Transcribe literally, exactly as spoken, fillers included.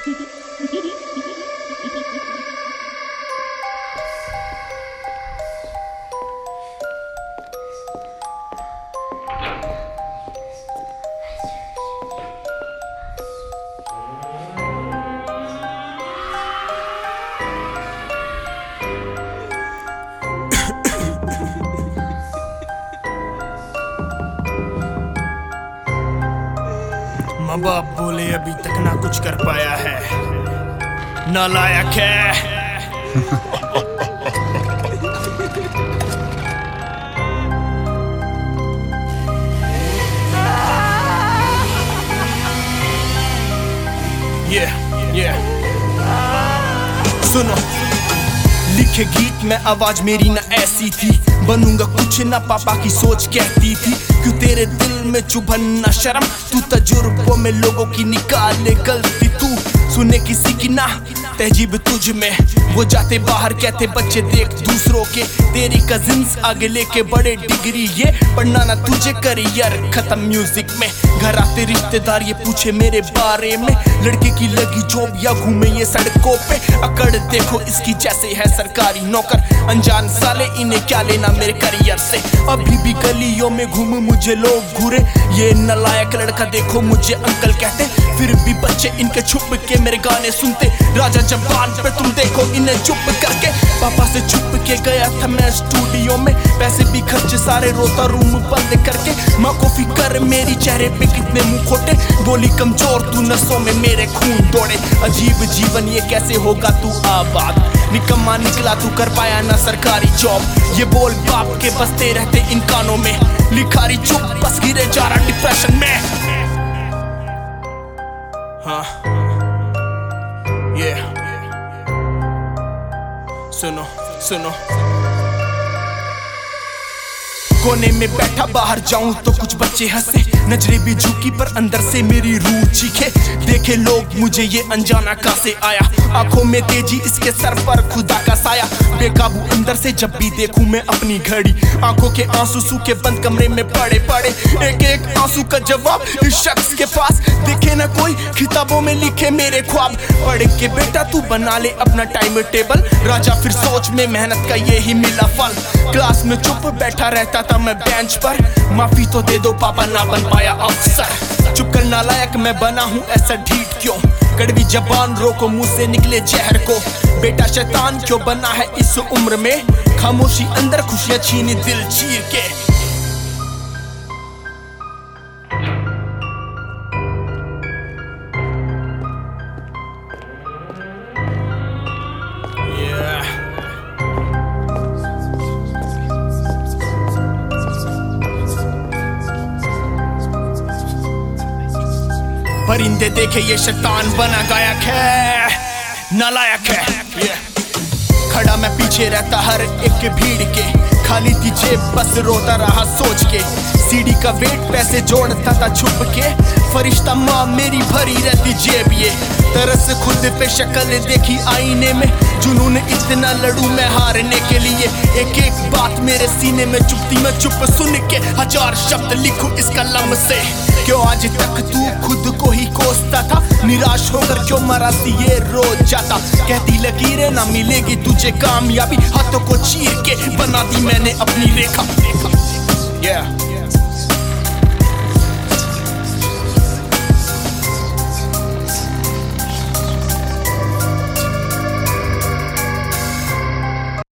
माँ बाप बोले अभी तक ना कुछ कर पाया है, नालायक है। ये ये सुनो, लिखे गीत में आवाज मेरी ना ऐसी थी, बनूंगा कुछ ना पापा की सोच कहती थी। क्यों तेरे दिल में चुभन ना शर्म, तू तजुर्बों में लोगों की निकाले गलती। तू सुने किसी की ना तहजीब तुझ में, वो जाते बाहर कहते बच्चे देख दूसरों के। तेरी कजिन्स आगे लेके बड़े डिग्री, ये पढ़ना ना तुझे करियर खत्म म्यूजिक में। घर आते रिश्तेदार ये पूछे मेरे बारे में, लड़के की लगी जॉब या घूमे ये सड़कों पे। अकड़ देखो इसकी जैसे है सरकारी नौकर, अनजान साले इन्हें क्या लेना मेरे करियर से। अभी भी गलियों में घूम मुझे लोग घूरे, ये नालायक लड़का देखो मुझे अंकल कहते। फिर भी बच्चे इनके छुप के मेरे गाने सुनते, राजा जबान पे तुम देखो इन्हें चुप करके। पापा से छुप के गया था मैं स्टूडियो में, पैसे भी खर्च सारे रोता रूम बंद करके। माँ को फिकर मेरी चेहरे पे कितने मुंह खोटे, बोली कमजोर तू नसों में मेरे खून दौड़े। अजीब जीवन ये कैसे होगा तू आबाद, निकम्मा निकला तू कर पाया ना सरकारी जॉब। ये बोल बाप के बसते रहते इन कानों में, लिखारी चुप बस गिरे जा रहा डिप्रेशन में। हाँ ये सुनो सुनो, कोने में बैठा बाहर जाऊं तो कुछ बच्चे हंसे, नजरें भी झुकी पर अंदर से मेरी रूह चीखे। देखे लोग मुझे ये अनजाना कहां से आया, आंखों में तेजी इसके सर पर खुदा का साया। बेकाबू अंदर से जब भी देखूं मैं अपनी घड़ी, आंखों के आंसू सूखे बंद कमरे में पड़े पड़े। एक एक आंसू का जवाब इस शख्स के पास, देखे ना कोई किताबों में लिखे मेरे ख्वाब। पढ़ के बेटा तू बना ले अपना टाइम टेबल, राजा फिर सोच में मेहनत का यही मिला फल। क्लास में चुप बैठा रहता था मैं बेंच पर, माफी तो दे दो पापा ना बन पाया अफसर। चुप कर नालायक मैं बना हूँ ऐसा ढीठ क्यों, कड़वी जबान रोको मुंह से निकले जहर को। बेटा शैतान क्यों बना है इस उम्र में, खामोशी अंदर खुशियां छीनी दिल चीर के। परिंदे देखे ये शैतान बना गायक है, नालायक है। yeah. खड़ा मैं पीछे रहता हर एक के भीड़ के, खाली थी जेब बस रोता रहा सोच के। सीडी का वेट पैसे जोड़ता था छुप के, फरिश्ता माँ मेरी भरी रहती जेब। ये तरस खुद पे शक्ल देखी आईने में, जुनून इतना लड़ू मैं हारने के लिए। एक एक बात मेरे सीने में चुपती, मैं चुप सुन के हजार शब्द लिखूं इस कलम से। क्यों आज तक तू खुद को ही कोसता था, निराश होकर क्यों मराती ये रोज जाता। कहती लकीरें ना मिलेगी तुझे कामयाबी, हाथों को चीर के बना दी मैंने अपनी रेखा।